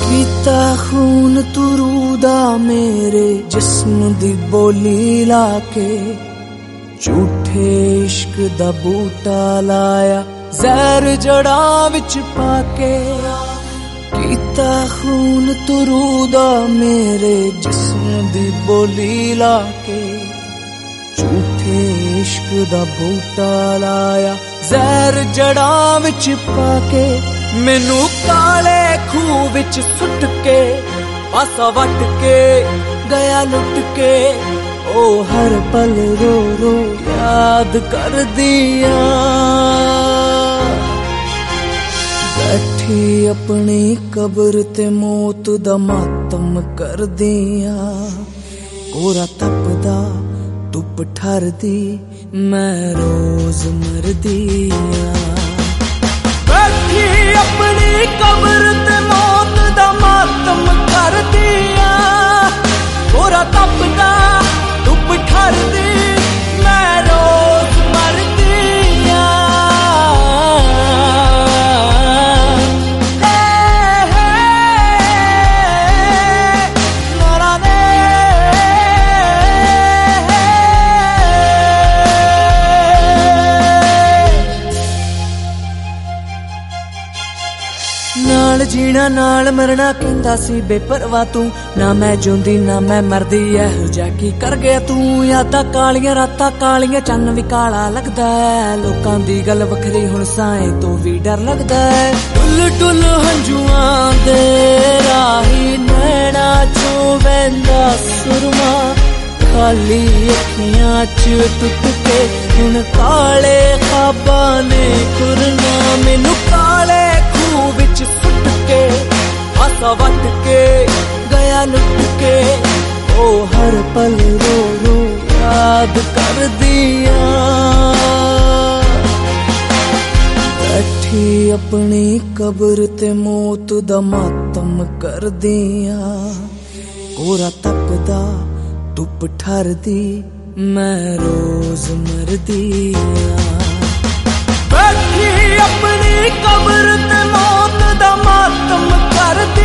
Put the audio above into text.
पीता खून तुरूदा मेरे जिस्म दी बोली लाके, झूठे इश्क दा बूटा लाया जहर जड़ा विच पाके। पीता खून तुरूदा मेरे जिस्म दी बोली लाके, झूठे इश्क दा बूटा लाया जहर जड़ा विच पाके। मैनू काले खूह विच सुट के पासा वट के गया लुट के, ओ हर पल रो रो याद कर दिया। बैठी अपनी कब्र ते मौत दा मातम कर दिया। कोरा तपदा धुप ठरदी मैं रोज मर दिया। बैठी अपनी कब्र ते मौत दा मातम कर दिया। कोरा तपदा धुप ठरदी मैं रोज मर दिया। नाल जीना नाल मरना कहंदा सी बेपरवाह तू, ना मैं जिउंदी ना मैं मरदी एहो जिहा की कर गया तू। यादां कालियां रातां कालियां चन्न भी काला लगदा है। लोकां दी गल वखरी हुण साए तो भी डर लगदा है। टुल टुल हंजुआं दे राही नैना चों वैंदा सुरमा, खाली अखियां च टुट के हुण काले ख्वाबां ने खुरना। मैनू काले खूह विच सुट के पासा वट के गया लुट के, ओ हर पल रो रो याद कर दिया। बैठी अपनी कब्र ते मौत दा मातम कर दिया। कोरा तपदा धुप ठरदी मैं रोज मर दिया। बैठी अपनी कब्र ते मौत दा मातम कर दिया।